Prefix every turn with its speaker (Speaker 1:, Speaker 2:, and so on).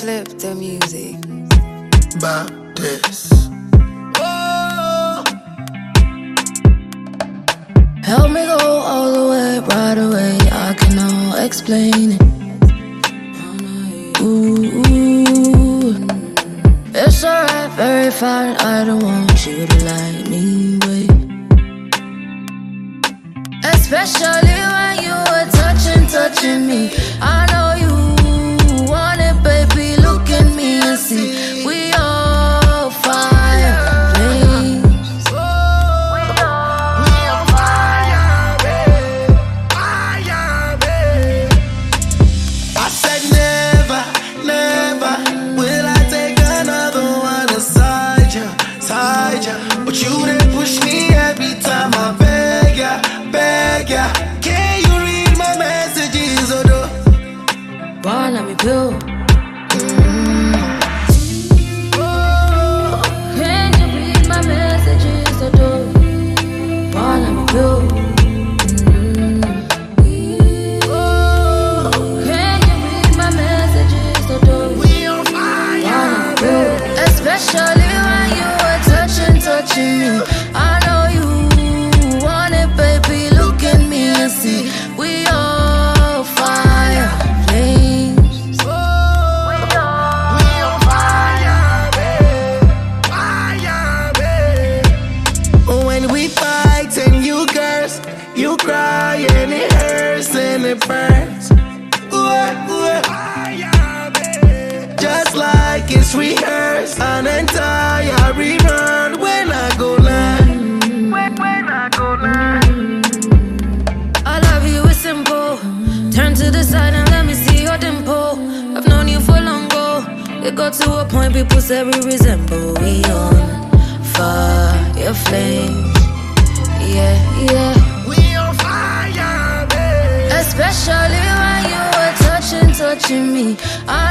Speaker 1: flip the music.
Speaker 2: About this.
Speaker 3: Help me go all the way, right away. I cannot explain it. Ooh, it's alright, very fine. I don't want you to like me, wait. Especially when you were touching me. I know you want it, baby. Look at me and see we all fire flames.
Speaker 2: I said never, never will I take another one aside ya, side ya. But you didn't push me every time I beg ya, beg ya. Can you read my messages or no?
Speaker 3: Wanna me pill? Can you read my messages or do? Wanna me pill? Can you read my messages or do?
Speaker 2: We on fire, baby.
Speaker 3: Especially when you were touching me. I know you want it, baby. Look at me and see we all fire flames.
Speaker 2: When we fight and you curse, you cry and it hurts and it burns. Just like it's rehearsed, an entire rerun when I go live. When I go live.
Speaker 3: I love you, it's simple. Turn to the side and let me see your dimple. I've known you for long ago. It got to a point people say we resemble. We on fire flames. Yeah, yeah.
Speaker 2: We on fire, baby.
Speaker 3: Especially when you were touching me. I